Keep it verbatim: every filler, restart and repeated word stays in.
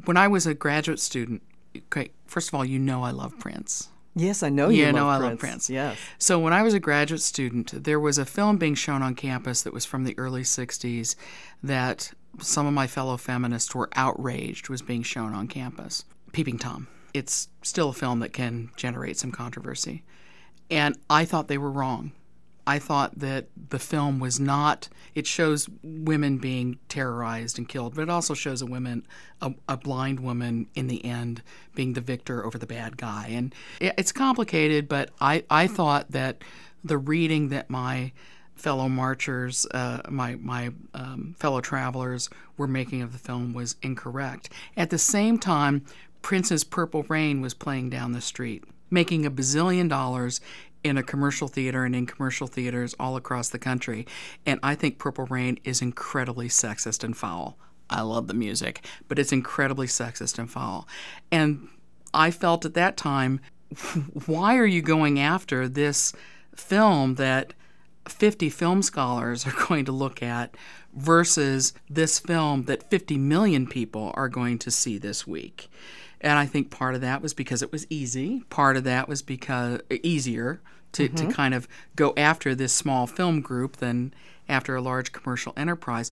when I was a graduate student, okay, first of all, you know I love Prince. Yes, I know you yeah, love know I Prince. love Prince. Yes. So when I was a graduate student, there was a film being shown on campus that was from the early sixties that some of my fellow feminists were outraged was being shown on campus. Peeping Tom. It's still a film that can generate some controversy. And I thought they were wrong. I thought that the film was not, it shows women being terrorized and killed, but it also shows a woman, a, a blind woman in the end being the victor over the bad guy. And it, it's complicated, but I, I thought that the reading that my fellow marchers, uh, my, my um, fellow travelers were making of the film was incorrect. At the same time, Prince's Purple Rain was playing down the street, making a bazillion dollars in a commercial theater and in commercial theaters all across the country. And I think Purple Rain is incredibly sexist and foul. I love the music, but it's incredibly sexist and foul. And I felt at that time, why are you going after this film that fifty film scholars are going to look at versus this film that fifty million people are going to see this week? And I think part of that was because it was easy. Part of that was because easier to, mm-hmm. to kind of go after this small film group than after a large commercial enterprise.